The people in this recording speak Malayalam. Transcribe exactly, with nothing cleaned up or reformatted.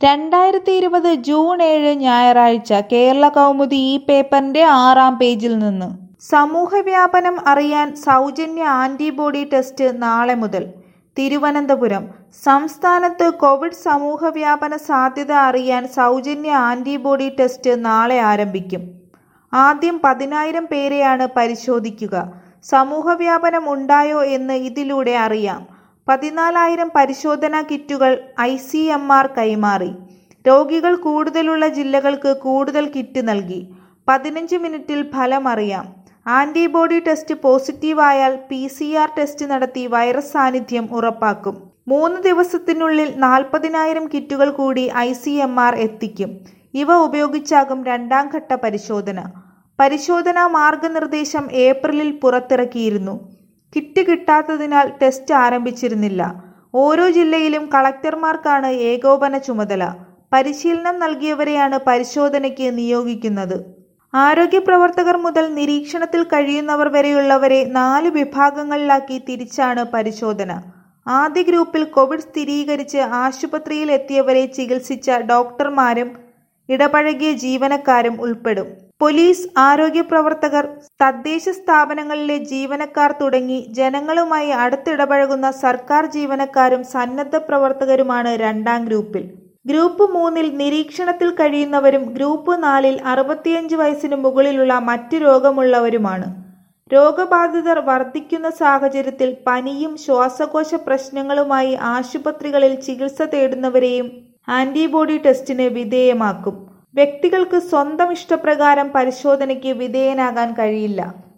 രണ്ടായിരത്തി ഇരുപത് ജൂൺ ഏഴ് ഞായറാഴ്ച കേരള കൗമുദി ഈ പേപ്പറിന്റെ ആറാം പേജിൽ നിന്ന് സമൂഹവ്യാപനം അറിയാൻ സൗജന്യ ആന്റിബോഡി ടെസ്റ്റ് നാളെ മുതൽ. തിരുവനന്തപുരം സംസ്ഥാനത്ത് കോവിഡ് സമൂഹവ്യാപന സാധ്യത അറിയാൻ സൗജന്യ ആന്റിബോഡി ടെസ്റ്റ് നാളെ ആരംഭിക്കും. ആദ്യം പതിനായിരം പേരെയാണ് പരിശോധിക്കുക. സമൂഹവ്യാപനം ഉണ്ടായോ എന്ന് ഇതിലൂടെ അറിയാം. പതിനാലായിരം പരിശോധനാ കിറ്റുകൾ ഐ സി എം ആർ കൈമാറി. രോഗികൾ കൂടുതലുള്ള ജില്ലകൾക്ക് കൂടുതൽ കിറ്റ് നൽകി. പതിനഞ്ച് മിനിറ്റിൽ ഫലം അറിയാം. ആന്റിബോഡി ടെസ്റ്റ് പോസിറ്റീവായാൽ പി സി ആർ ടെസ്റ്റ് നടത്തി വൈറസ് സാന്നിധ്യം ഉറപ്പാക്കും. മൂന്ന് ദിവസത്തിനുള്ളിൽ നാൽപ്പതിനായിരം കിറ്റുകൾ കൂടി ഐ സി എം ആർ എത്തിക്കും. ഇവ ഉപയോഗിച്ചാകും രണ്ടാം ഘട്ട പരിശോധന. പരിശോധനാ മാർഗനിർദ്ദേശം ഏപ്രിലിൽ പുറത്തിറക്കിയിരുന്നു. Kit കിട്ടാത്തതിനാൽ test ആരംഭിച്ചിരുന്നില്ല. ഓരോ ജില്ലയിലും കളക്ടർമാർക്കാണ് ഏകോപന ചുമതല. പരിശീലനം നൽകിയവരെയാണ് പരിശോധനയ്ക്ക് നിയോഗിക്കുന്നത്. ആരോഗ്യ പ്രവർത്തകർ മുതൽ നിരീക്ഷണത്തിൽ കഴിയുന്നവർ വരെയുള്ളവരെ നാല് വിഭാഗങ്ങളിലാക്കി തിരിച്ചാണ് പരിശോധന. ആദ്യ ഗ്രൂപ്പിൽ കോവിഡ് സ്ഥിരീകരിച്ച് ആശുപത്രിയിൽ എത്തിയവരെ ചികിത്സിച്ച ഡോക്ടർമാരും ഇടപഴകിയ ജീവനക്കാരും ഉൾപ്പെടും. പോലീസ്, ആരോഗ്യ പ്രവർത്തകർ, തദ്ദേശ സ്ഥാപനങ്ങളിലെ ജീവനക്കാർ തുടങ്ങി ജനങ്ങളുമായി അടുത്തിടപഴകുന്ന സർക്കാർ ജീവനക്കാരും സന്നദ്ധ പ്രവർത്തകരുമാണ് രണ്ടാം ഗ്രൂപ്പിൽ. ഗ്രൂപ്പ് മൂന്നിൽ നിരീക്ഷണത്തിൽ കഴിയുന്നവരും ഗ്രൂപ്പ് നാലിൽ അറുപത്തിയഞ്ച് വയസ്സിന് മുകളിലുള്ള മറ്റ് രോഗമുള്ളവരുമാണ്. രോഗബാധിതർ വർദ്ധിക്കുന്ന സാഹചര്യത്തിൽ പനിയും ശ്വാസകോശ പ്രശ്നങ്ങളുമായി ആശുപത്രികളിൽ ചികിത്സ തേടുന്നവരെയും ആന്റിബോഡി ടെസ്റ്റിന് വിധേയമാക്കും. വ്യക്തികൾക്ക് സ്വന്തം ഇഷ്ടപ്രകാരം പരിശോധനയ്ക്ക് വിധേയനാകാൻ കഴിയില്ല.